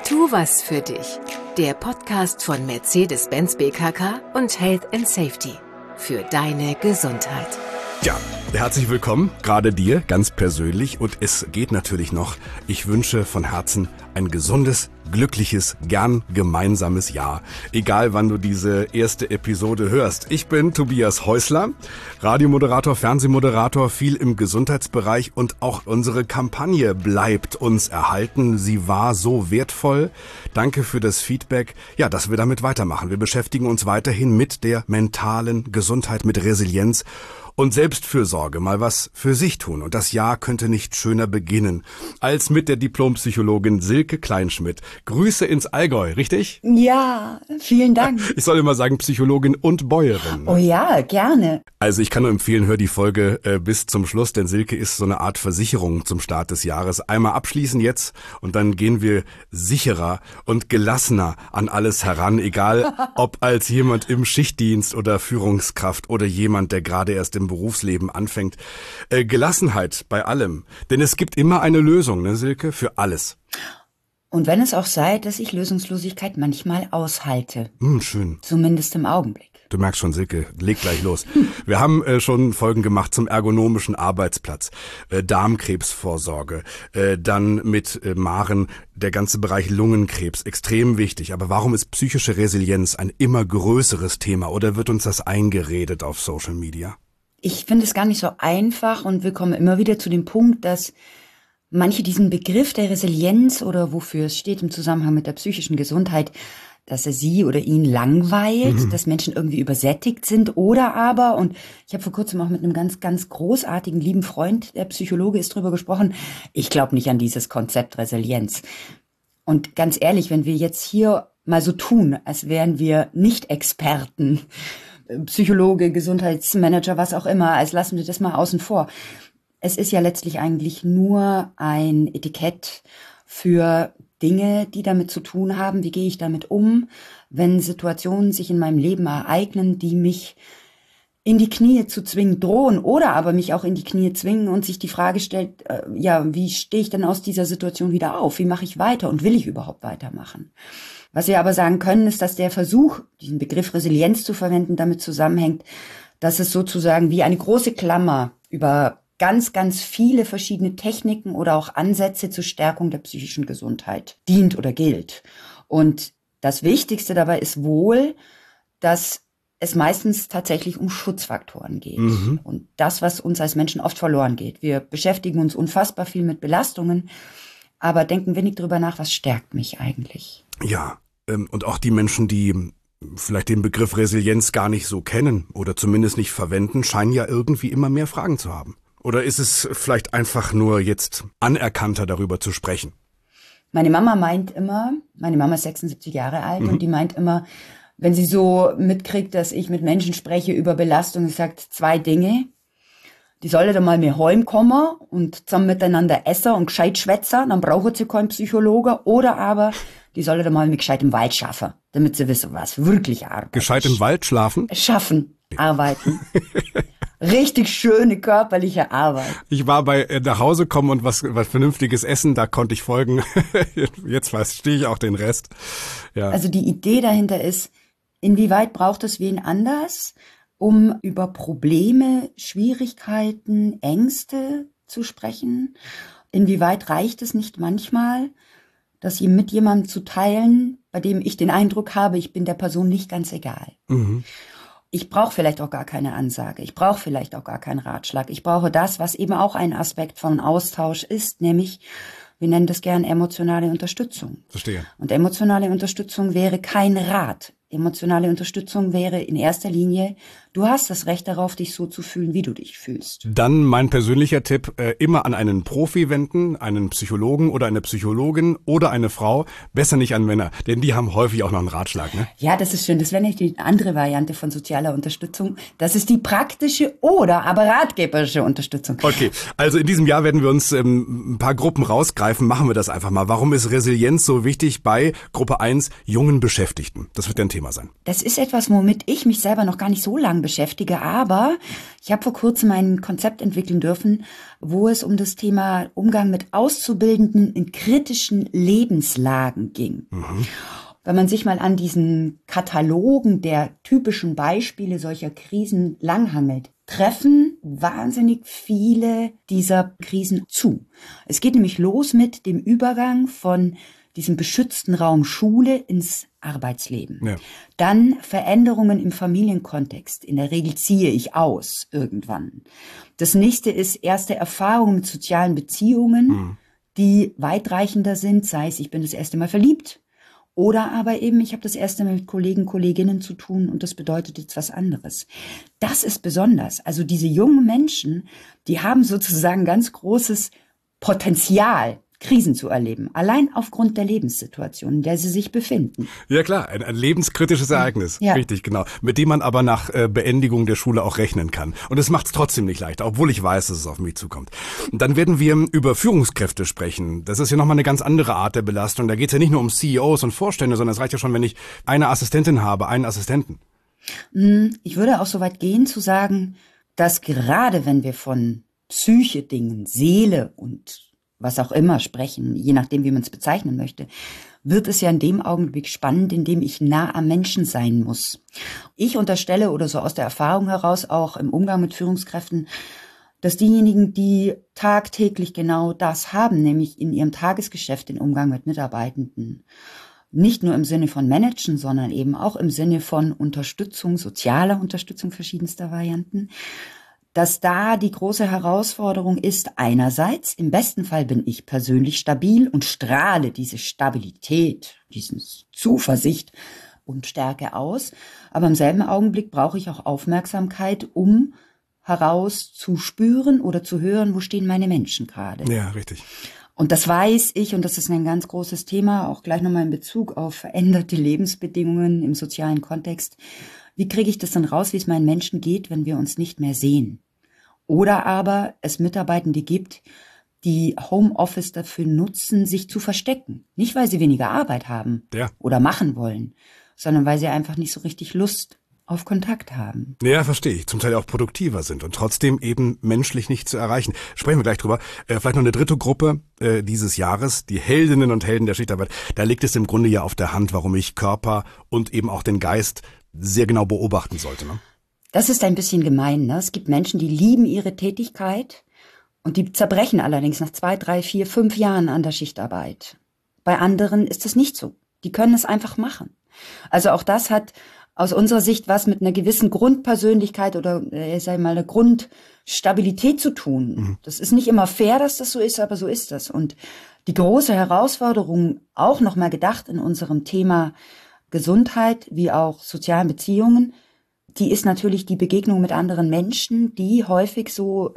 Tu was für dich. Der Podcast von Mercedes-Benz BKK und Health & Safety. Für deine Gesundheit. Ja, herzlich willkommen, gerade dir, ganz persönlich. Und es geht natürlich noch, ich wünsche von Herzen ein gesundes, glückliches, gern gemeinsames Jahr. Egal, wann du diese erste Episode hörst. Ich bin Tobias Häusler, Radiomoderator, Fernsehmoderator, viel im Gesundheitsbereich und auch unsere Kampagne bleibt uns erhalten. Sie war so wertvoll. Danke für das Feedback. Ja, dass wir damit weitermachen. Wir beschäftigen uns weiterhin mit der mentalen Gesundheit, mit Resilienz und Selbstfürsorge, mal was für sich tun. Und das Jahr könnte nicht schöner beginnen als mit der Diplompsychologin Silke Kleinschmidt. Grüße ins Allgäu, richtig? Ja, vielen Dank. Ich soll immer sagen Psychologin und Bäuerin. Oh ja, gerne. Also ich kann nur empfehlen, hör die Folge bis zum Schluss, denn Silke ist so eine Art Versicherung zum Start des Jahres. Einmal abschließen jetzt und dann gehen wir sicherer und gelassener an alles heran, egal ob als jemand im Schichtdienst oder Führungskraft oder jemand, der gerade erst im Berufsleben anfängt. Gelassenheit bei allem, denn es gibt immer eine Lösung, ne Silke, für alles. Und wenn es auch sei, dass ich Lösungslosigkeit manchmal aushalte. Schön. Zumindest im Augenblick. Du merkst schon, Silke, leg gleich los. Wir haben schon Folgen gemacht zum ergonomischen Arbeitsplatz, Darmkrebsvorsorge, dann mit Maren der ganze Bereich Lungenkrebs, extrem wichtig. Aber warum ist psychische Resilienz ein immer größeres Thema oder wird uns das eingeredet auf Social Media? Ich finde es gar nicht so einfach und wir kommen immer wieder zu dem Punkt, dass manche diesen Begriff der Resilienz oder wofür es steht im Zusammenhang mit der psychischen Gesundheit, dass er sie oder ihn langweilt, dass Menschen irgendwie übersättigt sind oder aber, und ich habe vor kurzem auch mit einem ganz, ganz großartigen, lieben Freund, der Psychologe ist, drüber gesprochen, ich glaube nicht an dieses Konzept Resilienz. Und ganz ehrlich, wenn wir jetzt hier mal so tun, als wären wir nicht Experten, Psychologe, Gesundheitsmanager, was auch immer, als lassen wir das mal außen vor. Es ist ja letztlich eigentlich nur ein Etikett für Dinge, die damit zu tun haben, wie gehe ich damit um, wenn Situationen sich in meinem Leben ereignen, die mich in die Knie zu zwingen drohen oder aber mich auch in die Knie zwingen und sich die Frage stellt, wie stehe ich denn aus dieser Situation wieder auf? Wie mache ich weiter und will ich überhaupt weitermachen? Was wir aber sagen können, ist, dass der Versuch, diesen Begriff Resilienz zu verwenden, damit zusammenhängt, dass es sozusagen wie eine große Klammer über ganz, ganz viele verschiedene Techniken oder auch Ansätze zur Stärkung der psychischen Gesundheit dient oder gilt. Und das Wichtigste dabei ist wohl, dass es meistens tatsächlich um Schutzfaktoren geht. Und das, was uns als Menschen oft verloren geht. Wir beschäftigen uns unfassbar viel mit Belastungen, aber denken wenig darüber nach, was stärkt mich eigentlich. Ja, und auch die Menschen, die vielleicht den Begriff Resilienz gar nicht so kennen oder zumindest nicht verwenden, scheinen ja irgendwie immer mehr Fragen zu haben. Oder ist es vielleicht einfach nur jetzt anerkannter, darüber zu sprechen? Meine Mama ist 76 Jahre alt und die meint immer, wenn sie so mitkriegt, dass ich mit Menschen spreche über Belastung, sie sagt 2 Dinge. Die sollen da mal mir heimkommen und zusammen miteinander essen und gescheit schwätzen, dann brauchen sie keinen Psychologe. Oder aber, die sollen da mal mit gescheit im Wald schaffen, damit sie wissen, was wirklich Arbeit Gescheit im Wald schlafen? Schaffen, arbeiten. Richtig schöne körperliche Arbeit. Ich war bei nach Hause kommen und was Vernünftiges essen, da konnte ich folgen. Jetzt verstehe ich auch den Rest. Ja. Also die Idee dahinter ist, inwieweit braucht es wen anders, um über Probleme, Schwierigkeiten, Ängste zu sprechen? Inwieweit reicht es nicht manchmal, das mit jemandem zu teilen, bei dem ich den Eindruck habe, ich bin der Person nicht ganz egal? Ich brauche vielleicht auch gar keine Ansage, ich brauche vielleicht auch gar keinen Ratschlag. Ich brauche das, was eben auch ein Aspekt von Austausch ist, nämlich, wir nennen das gern emotionale Unterstützung. Verstehe. Und emotionale Unterstützung wäre kein Rat. Emotionale Unterstützung wäre in erster Linie, du hast das Recht darauf, dich so zu fühlen, wie du dich fühlst. Dann mein persönlicher Tipp, immer an einen Profi wenden, einen Psychologen oder eine Psychologin oder eine Frau, besser nicht an Männer, denn die haben häufig auch noch einen Ratschlag, ne? Ja, das ist schön, das wäre nicht die andere Variante von sozialer Unterstützung, das ist die praktische oder aber ratgeberische Unterstützung. Okay, also in diesem Jahr werden wir uns ein paar Gruppen rausgreifen, machen wir das einfach mal. Warum ist Resilienz so wichtig bei Gruppe 1 jungen Beschäftigten? Das wird ja ein Thema sein. Das ist etwas, womit ich mich selber noch gar nicht so lange lang beschäftige. Aber ich habe vor kurzem ein Konzept entwickeln dürfen, wo es um das Thema Umgang mit Auszubildenden in kritischen Lebenslagen ging. Wenn man sich mal an diesen Katalogen der typischen Beispiele solcher Krisen langhangelt, treffen wahnsinnig viele dieser Krisen zu. Es geht nämlich los mit dem Übergang von diesem beschützten Raum Schule ins Arbeitsleben. Ja. Dann Veränderungen im Familienkontext. In der Regel ziehe ich aus irgendwann. Das nächste ist erste Erfahrungen mit sozialen Beziehungen, die weitreichender sind, sei es, ich bin das erste Mal verliebt oder aber eben, ich habe das erste Mal mit Kollegen, Kolleginnen zu tun und das bedeutet jetzt was anderes. Das ist besonders. Also diese jungen Menschen, die haben sozusagen ganz großes Potenzial, Krisen zu erleben, allein aufgrund der Lebenssituation, in der sie sich befinden. Ja klar, ein lebenskritisches Ereignis, ja. Richtig, genau, mit dem man aber nach Beendigung der Schule auch rechnen kann. Und es macht es trotzdem nicht leichter, obwohl ich weiß, dass es auf mich zukommt. Und dann werden wir über Führungskräfte sprechen. Das ist ja nochmal eine ganz andere Art der Belastung. Da geht es ja nicht nur um CEOs und Vorstände, sondern es reicht ja schon, wenn ich eine Assistentin habe, einen Assistenten. Ich würde auch so weit gehen zu sagen, dass gerade wenn wir von Psyche-Dingen, Seele und was auch immer sprechen, je nachdem, wie man es bezeichnen möchte, wird es ja in dem Augenblick spannend, in dem ich nah am Menschen sein muss. Ich unterstelle oder so aus der Erfahrung heraus auch im Umgang mit Führungskräften, dass diejenigen, die tagtäglich genau das haben, nämlich in ihrem Tagesgeschäft den Umgang mit Mitarbeitenden, nicht nur im Sinne von Managen, sondern eben auch im Sinne von Unterstützung, sozialer Unterstützung verschiedenster Varianten, dass da die große Herausforderung ist, einerseits, im besten Fall bin ich persönlich stabil und strahle diese Stabilität, diese Zuversicht und Stärke aus, aber im selben Augenblick brauche ich auch Aufmerksamkeit, um herauszuspüren oder zu hören, wo stehen meine Menschen gerade. Ja, richtig. Und das weiß ich, und das ist ein ganz großes Thema, auch gleich nochmal in Bezug auf veränderte Lebensbedingungen im sozialen Kontext. Wie kriege ich das dann raus, wie es meinen Menschen geht, wenn wir uns nicht mehr sehen? Oder aber es Mitarbeitende gibt, die Homeoffice dafür nutzen, sich zu verstecken. Nicht, weil sie weniger Arbeit haben oder machen wollen, sondern weil sie einfach nicht so richtig Lust auf Kontakt haben. Ja, verstehe ich. Zum Teil auch produktiver sind und trotzdem eben menschlich nicht zu erreichen. Sprechen wir gleich drüber. Vielleicht noch eine dritte Gruppe dieses Jahres, die Heldinnen und Helden der Schichtarbeit. Da liegt es im Grunde ja auf der Hand, warum ich Körper und eben auch den Geist sehr genau beobachten sollte, ne? Das ist ein bisschen gemein, ne? Es gibt Menschen, die lieben ihre Tätigkeit und die zerbrechen allerdings nach 2, 3, 4, 5 Jahren an der Schichtarbeit. Bei anderen ist es nicht so. Die können es einfach machen. Also auch das hat aus unserer Sicht was mit einer gewissen Grundpersönlichkeit oder sag mal eine Grundstabilität zu tun. Das ist nicht immer fair, dass das so ist, aber so ist das. Und die große Herausforderung, auch nochmal gedacht in unserem Thema Gesundheit wie auch sozialen Beziehungen, die ist natürlich die Begegnung mit anderen Menschen, die häufig so,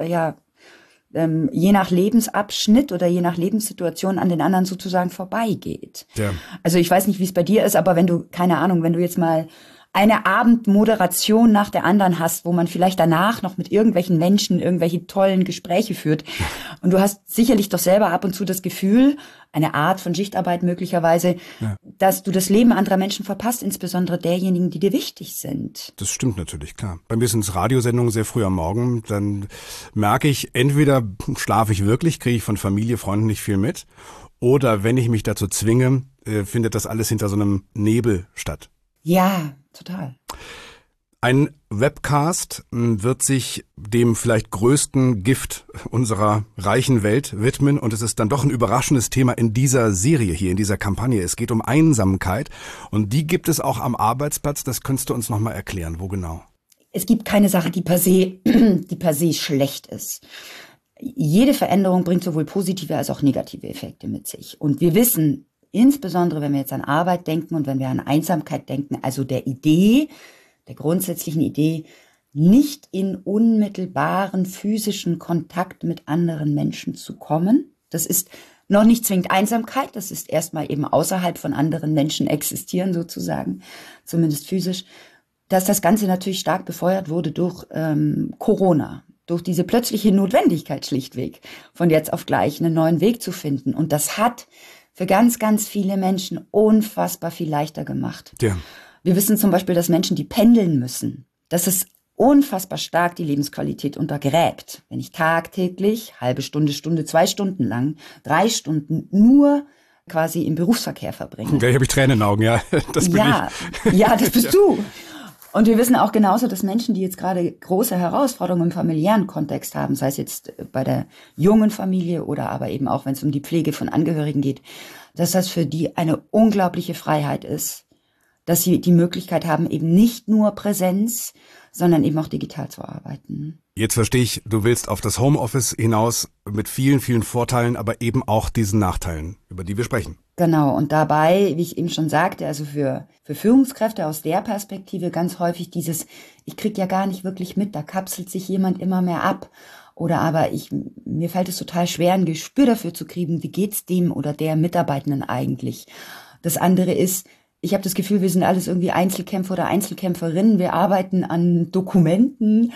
je nach Lebensabschnitt oder je nach Lebenssituation an den anderen sozusagen vorbeigeht. Ja. Also ich weiß nicht, wie es bei dir ist, aber wenn du, keine Ahnung, wenn du jetzt mal eine Abendmoderation nach der anderen hast, wo man vielleicht danach noch mit irgendwelchen Menschen irgendwelche tollen Gespräche führt. Und du hast sicherlich doch selber ab und zu das Gefühl, eine Art von Schichtarbeit möglicherweise, dass du das Leben anderer Menschen verpasst, insbesondere derjenigen, die dir wichtig sind. Das stimmt natürlich, klar. Bei mir sind es Radiosendungen sehr früh am Morgen. Dann merke ich, entweder schlafe ich wirklich, kriege ich von Familie, Freunden nicht viel mit. Oder wenn ich mich dazu zwinge, findet das alles hinter so einem Nebel statt. Ja, total. Ein Webcast wird sich dem vielleicht größten Gift unserer reichen Welt widmen und es ist dann doch ein überraschendes Thema in dieser Serie hier, in dieser Kampagne. Es geht um Einsamkeit und die gibt es auch am Arbeitsplatz. Das könntest du uns nochmal erklären. Wo genau? Es gibt keine Sache, die per se schlecht ist. Jede Veränderung bringt sowohl positive als auch negative Effekte mit sich. Und wir wissen, insbesondere wenn wir jetzt an Arbeit denken und wenn wir an Einsamkeit denken, also der grundsätzlichen Idee, nicht in unmittelbaren physischen Kontakt mit anderen Menschen zu kommen. Das ist noch nicht zwingend Einsamkeit, das ist erstmal eben außerhalb von anderen Menschen existieren sozusagen, zumindest physisch. Dass das Ganze natürlich stark befeuert wurde durch Corona, durch diese plötzliche Notwendigkeit schlichtweg, von jetzt auf gleich einen neuen Weg zu finden. Und das hat für ganz, ganz viele Menschen unfassbar viel leichter gemacht. Ja. Wir wissen zum Beispiel, dass Menschen, die pendeln müssen, dass es unfassbar stark die Lebensqualität untergräbt. Wenn ich tagtäglich, halbe Stunde, 2 Stunden lang, 3 Stunden nur quasi im Berufsverkehr verbringe. Gleich habe ich Tränen in den Augen, ja. Das bin ich. Ja, das bist du. Und wir wissen auch genauso, dass Menschen, die jetzt gerade große Herausforderungen im familiären Kontext haben, sei es jetzt bei der jungen Familie oder aber eben auch, wenn es um die Pflege von Angehörigen geht, dass das für die eine unglaubliche Freiheit ist, dass sie die Möglichkeit haben, eben nicht nur Präsenz, sondern eben auch digital zu arbeiten. Jetzt verstehe ich, du willst auf das Homeoffice hinaus mit vielen, vielen Vorteilen, aber eben auch diesen Nachteilen, über die wir sprechen. Genau, und dabei, wie ich eben schon sagte, also für Führungskräfte aus der Perspektive ganz häufig dieses, ich krieg ja gar nicht wirklich mit, da kapselt sich jemand immer mehr ab. Oder aber mir fällt es total schwer, ein Gespür dafür zu kriegen, wie geht's dem oder der Mitarbeitenden eigentlich. Das andere ist, ich habe das Gefühl, wir sind alles irgendwie Einzelkämpfer oder Einzelkämpferinnen. Wir arbeiten an Dokumenten,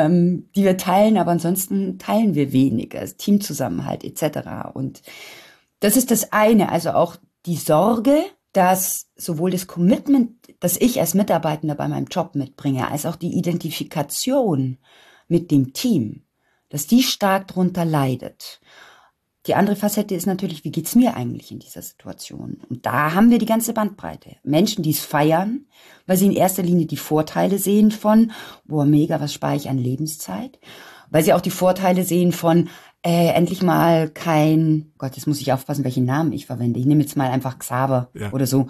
die wir teilen, aber ansonsten teilen wir weniger. Teamzusammenhalt etc. Und das ist das eine, also auch die Sorge, dass sowohl das Commitment, das ich als Mitarbeitender bei meinem Job mitbringe, als auch die Identifikation mit dem Team, dass die stark drunter leidet. Die andere Facette ist natürlich, wie geht's mir eigentlich in dieser Situation? Und da haben wir die ganze Bandbreite. Menschen, die es feiern, weil sie in erster Linie die Vorteile sehen von, boah, mega, was spare ich an Lebenszeit? Weil sie auch die Vorteile sehen von, endlich mal kein, Gott, jetzt muss ich aufpassen, welchen Namen ich verwende. Ich nehme jetzt mal einfach Xaver oder so.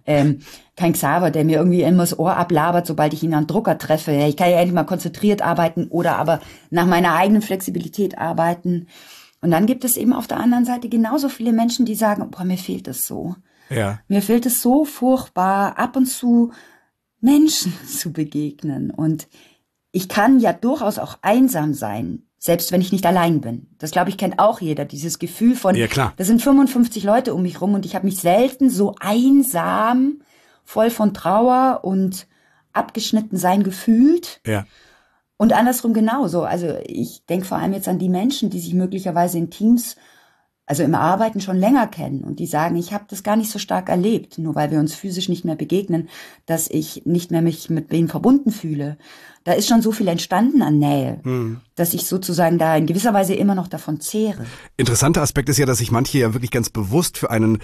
Kein Xaver, der mir irgendwie immer das Ohr ablabert, sobald ich ihn an den Drucker treffe. Ich kann ja endlich mal konzentriert arbeiten oder aber nach meiner eigenen Flexibilität arbeiten. Und dann gibt es eben auf der anderen Seite genauso viele Menschen, die sagen, boah, mir fehlt es so. Ja. Mir fehlt es so furchtbar, ab und zu Menschen zu begegnen. Und ich kann ja durchaus auch einsam sein, selbst wenn ich nicht allein bin. Das, glaube ich, kennt auch jeder, dieses Gefühl von, ja, klar. Da sind 55 Leute um mich rum und ich habe mich selten so einsam, voll von Trauer und abgeschnitten sein gefühlt. Ja. Und andersrum genauso. Also ich denke vor allem jetzt an die Menschen, die sich möglicherweise in Teams, also im Arbeiten schon länger kennen und die sagen, ich habe das gar nicht so stark erlebt, nur weil wir uns physisch nicht mehr begegnen, dass ich nicht mehr mich mit wem verbunden fühle. Da ist schon so viel entstanden an Nähe, dass ich sozusagen da in gewisser Weise immer noch davon zehre. Interessanter Aspekt ist ja, dass sich manche ja wirklich ganz bewusst für einen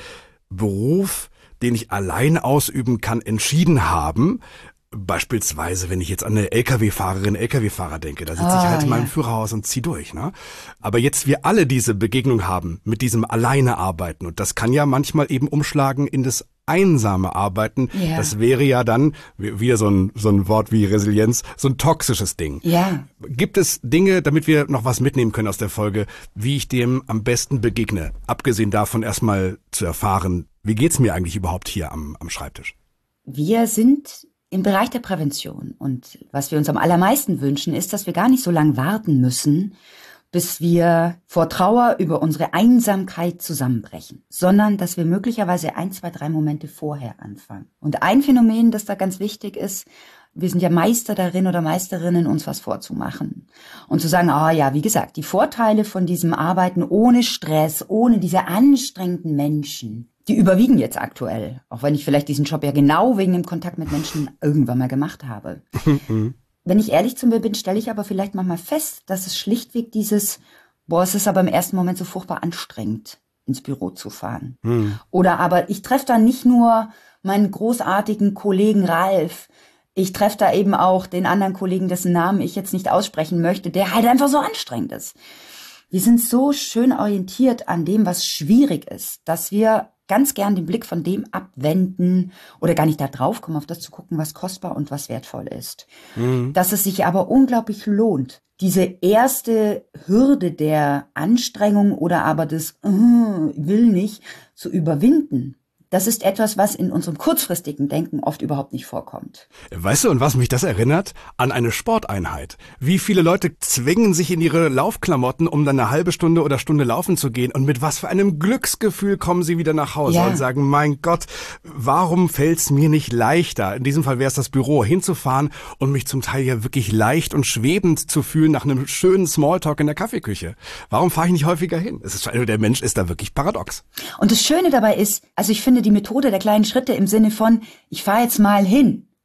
Beruf, den ich allein ausüben kann, entschieden haben. Beispielsweise, wenn ich jetzt an eine LKW-Fahrerin, LKW-Fahrer denke, da sitze ich halt in meinem Führerhaus und zieh durch, ne? Aber jetzt wir alle diese Begegnung haben mit diesem alleine Arbeiten und das kann ja manchmal eben umschlagen in das einsame Arbeiten. Ja. Das wäre ja dann wieder so ein Wort wie Resilienz, so ein toxisches Ding. Ja. Gibt es Dinge, damit wir noch was mitnehmen können aus der Folge, wie ich dem am besten begegne? Abgesehen davon erstmal zu erfahren, wie geht's mir eigentlich überhaupt hier am Schreibtisch? Wir sind im Bereich der Prävention. Und was wir uns am allermeisten wünschen, ist, dass wir gar nicht so lange warten müssen, bis wir vor Trauer über unsere Einsamkeit zusammenbrechen, sondern dass wir möglicherweise 1, 2, 3 Momente vorher anfangen. Und ein Phänomen, das da ganz wichtig ist, wir sind ja Meister darin oder Meisterinnen, uns was vorzumachen. Und zu sagen, wie gesagt, die Vorteile von diesem Arbeiten ohne Stress, ohne diese anstrengenden Menschen, die überwiegen jetzt aktuell, auch wenn ich vielleicht diesen Job ja genau wegen dem Kontakt mit Menschen irgendwann mal gemacht habe. Wenn ich ehrlich zu mir bin, stelle ich aber vielleicht manchmal fest, dass es schlichtweg es ist aber im ersten Moment so furchtbar anstrengend, ins Büro zu fahren. Oder aber ich treffe da nicht nur meinen großartigen Kollegen Ralf, ich treffe da eben auch den anderen Kollegen, dessen Namen ich jetzt nicht aussprechen möchte, der halt einfach so anstrengend ist. Wir sind so schön orientiert an dem, was schwierig ist, dass wir ganz gern den Blick von dem abwenden oder gar nicht da drauf kommen, auf das zu gucken, was kostbar und was wertvoll ist. Dass es sich aber unglaublich lohnt, diese erste Hürde der Anstrengung oder aber des will nicht zu überwinden. Das ist etwas, was in unserem kurzfristigen Denken oft überhaupt nicht vorkommt. Weißt du, an was mich das erinnert? An eine Sporteinheit. Wie viele Leute zwingen sich in ihre Laufklamotten, um dann eine halbe Stunde oder Stunde laufen zu gehen und mit was für einem Glücksgefühl kommen sie wieder nach Hause und sagen, mein Gott, warum fällt's mir nicht leichter? In diesem Fall wäre es das Büro, hinzufahren und mich zum Teil ja wirklich leicht und schwebend zu fühlen nach einem schönen Smalltalk in der Kaffeeküche. Warum fahre ich nicht häufiger hin? Der Mensch ist da wirklich paradox. Und das Schöne dabei ist, also ich finde die Methode der kleinen Schritte im Sinne von, ich fahre jetzt mal hin,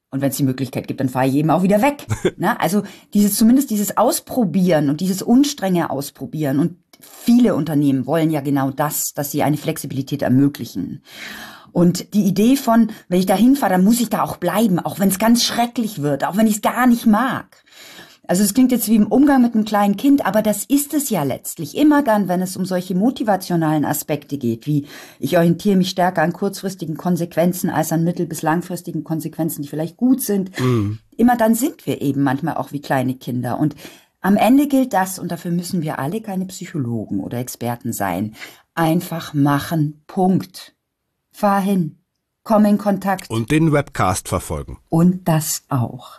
Und wenn es die Möglichkeit gibt, dann fahre ich eben auch wieder weg. Ne? Also zumindest dieses Ausprobieren und dieses unstrenge Ausprobieren. Und viele Unternehmen wollen ja genau das, dass sie eine Flexibilität ermöglichen. Und die Idee von, wenn ich da hinfahre, dann muss ich da auch bleiben, auch wenn es ganz schrecklich wird, auch wenn ich es gar nicht mag. Also es klingt jetzt wie im Umgang mit einem kleinen Kind, aber das ist es ja letztlich. Immer dann, wenn es um solche motivationalen Aspekte geht, wie ich orientiere mich stärker an kurzfristigen Konsequenzen als an mittel- bis langfristigen Konsequenzen, die vielleicht gut sind. Immer dann sind wir eben manchmal auch wie kleine Kinder. Und am Ende gilt das, und dafür müssen wir alle keine Psychologen oder Experten sein, einfach machen, Punkt. Fahr hin, komm in Kontakt. Und den Webcast verfolgen. Und das auch.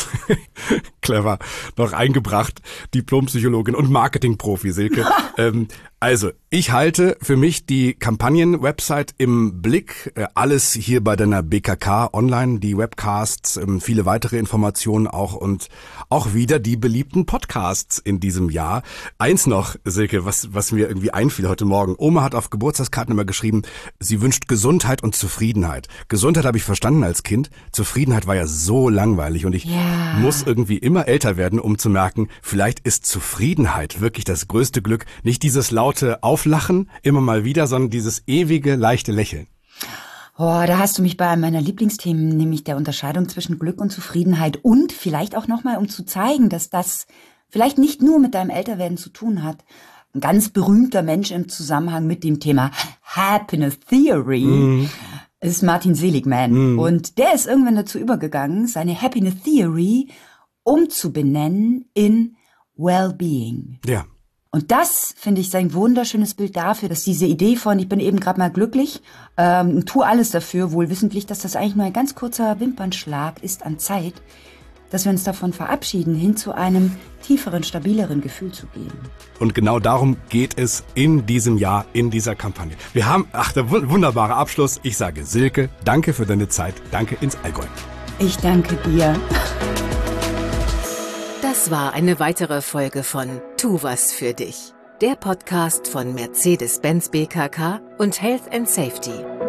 Clever. Noch eingebracht, Diplompsychologin und Marketingprofi, Silke. Also, ich halte für mich die Kampagnen-Website im Blick. Alles hier bei deiner BKK online, die Webcasts, viele weitere Informationen auch und auch wieder die beliebten Podcasts in diesem Jahr. Eins noch, Silke, was mir irgendwie einfiel heute Morgen. Oma hat auf Geburtstagskarten immer geschrieben, sie wünscht Gesundheit und Zufriedenheit. Gesundheit habe ich verstanden als Kind. Zufriedenheit war ja so langweilig und ich muss irgendwie immer älter werden, um zu merken, vielleicht ist Zufriedenheit wirklich das größte Glück. Nicht dieses laute Auflachen immer mal wieder, sondern dieses ewige, leichte Lächeln. Oh, da hast du mich bei einem meiner Lieblingsthemen, nämlich der Unterscheidung zwischen Glück und Zufriedenheit und vielleicht auch nochmal, um zu zeigen, dass das vielleicht nicht nur mit deinem Älterwerden zu tun hat. Ein ganz berühmter Mensch im Zusammenhang mit dem Thema Happiness Theory ist Martin Seligman. Und der ist irgendwann dazu übergegangen, seine Happiness Theory umzubenennen in Wellbeing. Ja. Und das, finde ich, ist ein wunderschönes Bild dafür, dass diese Idee von, ich bin eben gerade mal glücklich, tue alles dafür, wohl wissentlich, dass das eigentlich nur ein ganz kurzer Wimpernschlag ist an Zeit, dass wir uns davon verabschieden, hin zu einem tieferen, stabileren Gefühl zu gehen. Und genau darum geht es in diesem Jahr, in dieser Kampagne. Wir haben, der wunderbare Abschluss. Ich sage Silke, danke für deine Zeit, danke ins Allgäu. Ich danke dir. Das war eine weitere Folge von Tu was für dich, der Podcast von Mercedes-Benz BKK und Health & Safety.